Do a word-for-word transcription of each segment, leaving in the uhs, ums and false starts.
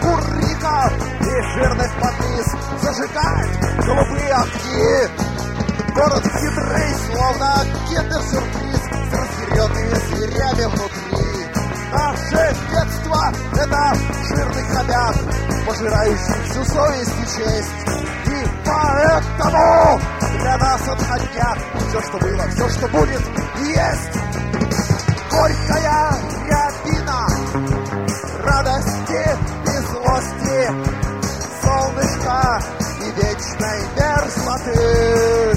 курников и жирных подвис зажигает голубые огни. Город хитрый, словно киндер-сюрприз с разъяренными зверями внутри. Наше детство — это жирный хомяк, пожирающий всю совесть и честь. И поэтому для нас отходняк все, что было, все, что будет и есть. Горькая рябина радости и злости, солнышко и вечной мерзлоты.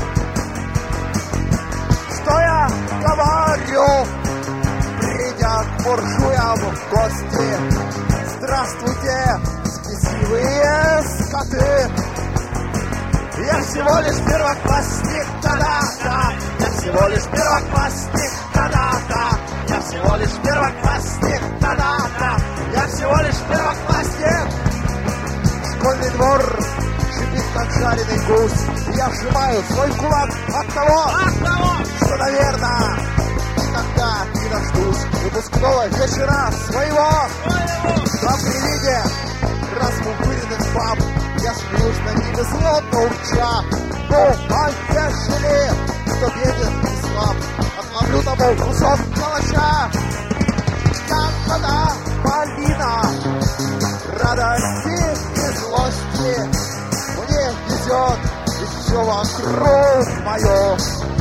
Что я говорю, придя к буржуям в гости? Здравствуйте, спесивые скоты! Я всего лишь первоклассник, да-да-да. Я всего лишь первоклассник, да-да-да. Я всего лишь первоклассник, да-да-да. Я всего лишь первоклассник. Школьный двор шипит, как жареный гусь. Я сжимаю свой кулак от того, от того, что, наверное, никогда не дождусь выпускного вечера своего. Там при виде разбухыренных баб я смеюсь на ними злобно урча. Ну, а ежели кто беден и слаб, отловлю тобой кусок калача. Ягода малина радости и злости, мне везет, и все вокруг мое.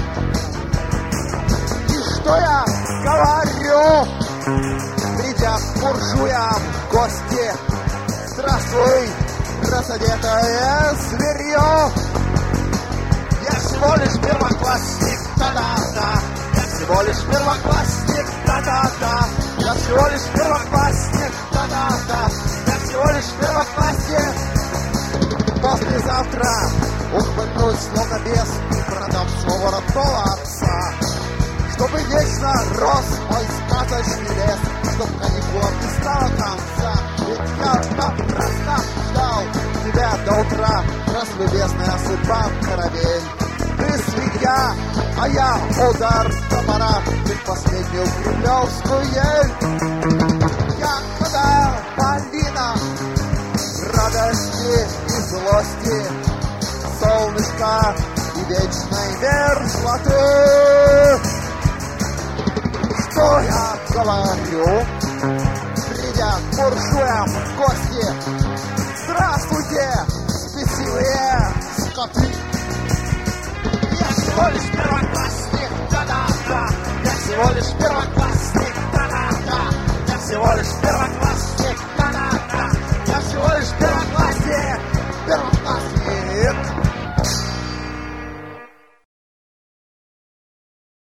И что я говорю, придя к буржуям в гости? Здравствуй, разодетое зверье. Я всего лишь первоклассник, да-да-да. Я всего лишь первоклассник, да-да-да. Я всего лишь первоклассник, да-да-да. Я всего лишь первоклассник. Послезавтра ухмыльнусь, словно бес, и продам своего родного отца, чтобы вечно рос мой сказочный лес, чтоб каникулам не стало конца. Ведь я напрасно ждал тебя до утра. Здравствуй, бедная судьба, корабель. Ты свинья, а я удар топора, ты последнюю кремлевскую ель. Ягода малина радости и злости, солнышко и вечной мерзлоты. Что я говорю, придя к буржуям в гости? Здравствуйте, спесивые скоты! Я всего лишь первоклассник, да-да-да. Я всего лишь первоклассник.